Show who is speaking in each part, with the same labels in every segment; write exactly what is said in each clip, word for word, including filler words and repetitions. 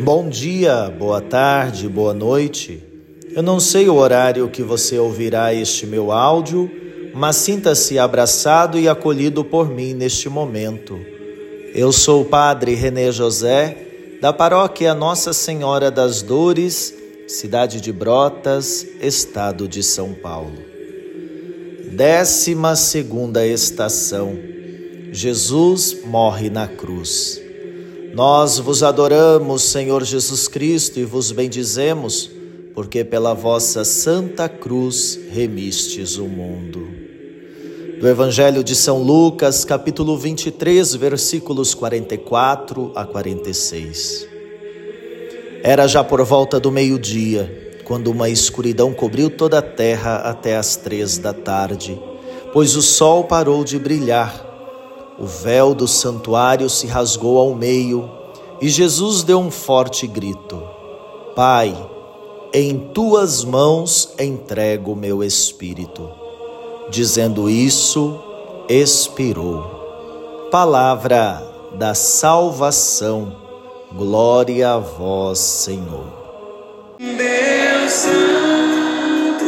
Speaker 1: Bom dia, boa tarde, boa noite. Eu não sei o horário que você ouvirá este meu áudio, mas sinta-se abraçado e acolhido por mim neste momento. Eu sou o Padre René José, da paróquia Nossa Senhora das Dores, cidade de Brotas, estado de São Paulo. Décima segunda estação. Jesus morre na cruz. Nós vos adoramos, Senhor Jesus Cristo, e vos bendizemos, porque pela vossa santa cruz remistes o mundo. Do Evangelho de São Lucas, capítulo vinte e três, versículos quarenta e quatro a quarenta e seis. Era já por volta do meio-dia, quando uma escuridão cobriu toda a terra até as três da tarde, pois o sol parou de brilhar. O véu do santuário se rasgou ao meio e Jesus deu um forte grito: Pai, em tuas mãos entrego o meu espírito. Dizendo isso, expirou. Palavra da salvação. Glória a vós, Senhor.
Speaker 2: Deus Santo,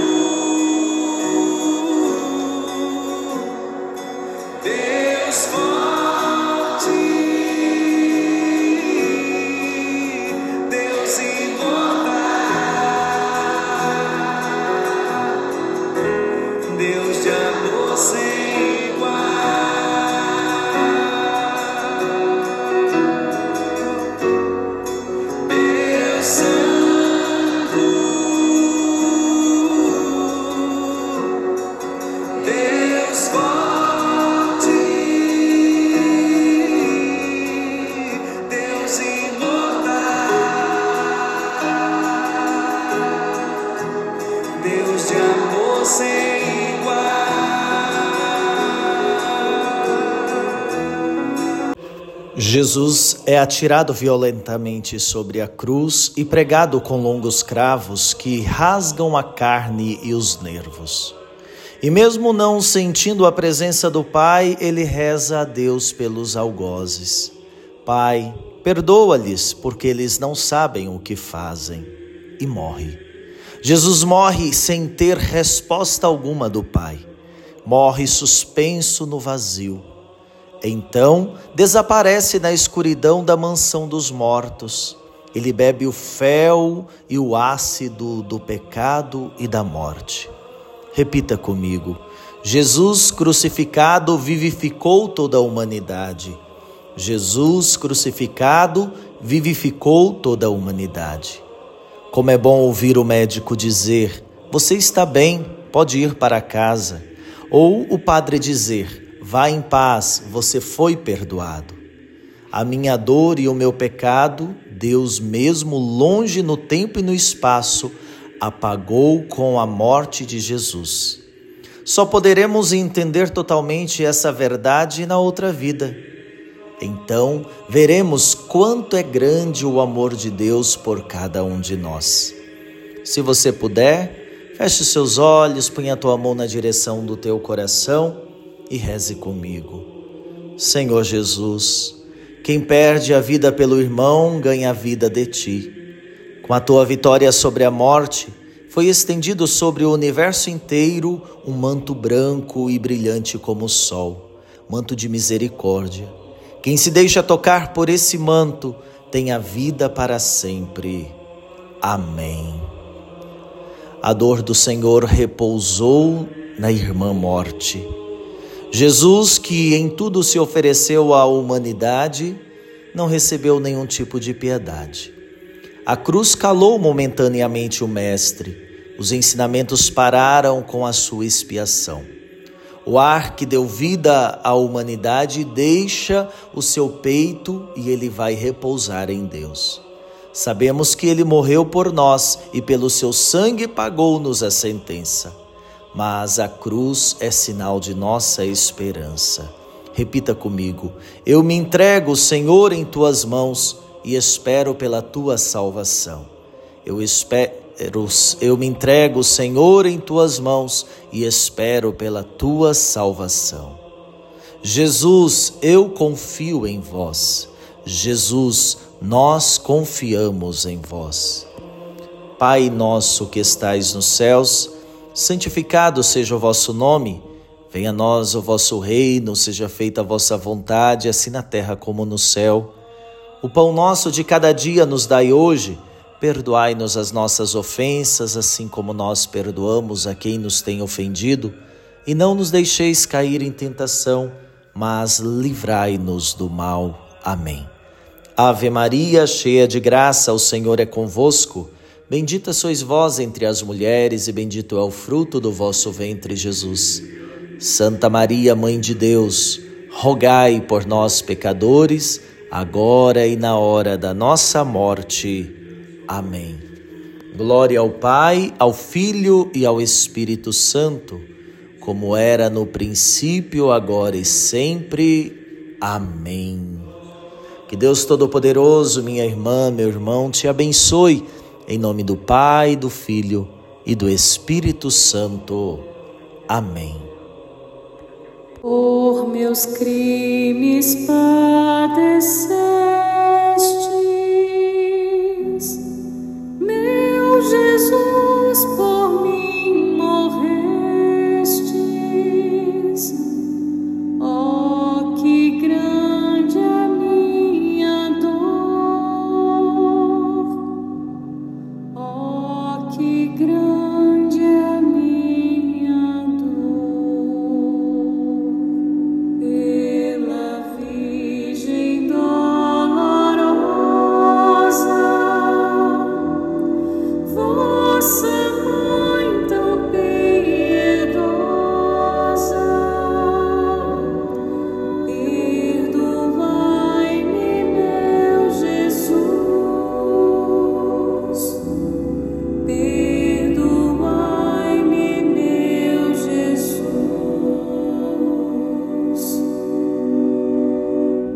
Speaker 2: Deus forte, Deus imortal, Deus de amor sem igual, Deus Santo, Deus forte, Deus imortal, Deus de amor sem igual.
Speaker 1: Jesus é atirado violentamente sobre a cruz e pregado com longos cravos que rasgam a carne e os nervos. E mesmo não sentindo a presença do Pai, ele reza a Deus pelos algozes. Pai, perdoa-lhes, porque eles não sabem o que fazem. E morre. Jesus morre sem ter resposta alguma do Pai. Morre suspenso no vazio. Então, desaparece na escuridão da mansão dos mortos. Ele bebe o fel e o ácido do pecado e da morte. Repita comigo: Jesus crucificado vivificou toda a humanidade. Jesus crucificado vivificou toda a humanidade. Como é bom ouvir o médico dizer: você está bem, pode ir para casa. Ou o padre dizer: vá em paz, você foi perdoado. A minha dor e o meu pecado, Deus mesmo longe no tempo e no espaço, apagou com a morte de Jesus. Só poderemos entender totalmente essa verdade na outra vida. Então, veremos quanto é grande o amor de Deus por cada um de nós. Se você puder, feche seus olhos, põe a tua mão na direção do teu coração e reze comigo. Senhor Jesus, quem perde a vida pelo irmão, ganha a vida de ti. Com a tua vitória sobre a morte, foi estendido sobre o universo inteiro um manto branco e brilhante como o sol, manto de misericórdia. Quem se deixa tocar por esse manto tem a vida para sempre. Amém. A dor do Senhor repousou na irmã morte. Jesus, que em tudo se ofereceu à humanidade, não recebeu nenhum tipo de piedade. A cruz calou momentaneamente o Mestre. Os ensinamentos pararam com a sua expiação. O ar que deu vida à humanidade deixa o seu peito e ele vai repousar em Deus. Sabemos que ele morreu por nós e pelo seu sangue pagou-nos a sentença. Mas a cruz é sinal de nossa esperança. Repita comigo: eu me entrego, Senhor, em tuas mãos e espero pela tua salvação. Eu espero, eu me entrego, Senhor, em tuas mãos e espero pela tua salvação. Jesus, eu confio em vós. Jesus, nós confiamos em vós. Pai nosso que estais nos céus, santificado seja o vosso nome. Venha a nós o vosso reino, seja feita a vossa vontade, assim na terra como no céu. O pão nosso de cada dia nos dai hoje. Perdoai-nos as nossas ofensas, assim como nós perdoamos a quem nos tem ofendido. E não nos deixeis cair em tentação, mas livrai-nos do mal. Amém. Ave Maria, cheia de graça, o Senhor é convosco. Bendita sois vós entre as mulheres e bendito é o fruto do vosso ventre, Jesus. Santa Maria, Mãe de Deus, rogai por nós, pecadores, agora e na hora da nossa morte. Amém. Glória ao Pai, ao Filho e ao Espírito Santo, como era no princípio, agora e sempre. Amém. Que Deus Todo-Poderoso, minha irmã, meu irmão, te abençoe, em nome do Pai, do Filho e do Espírito Santo. Amém.
Speaker 3: Por meus crimes padecer.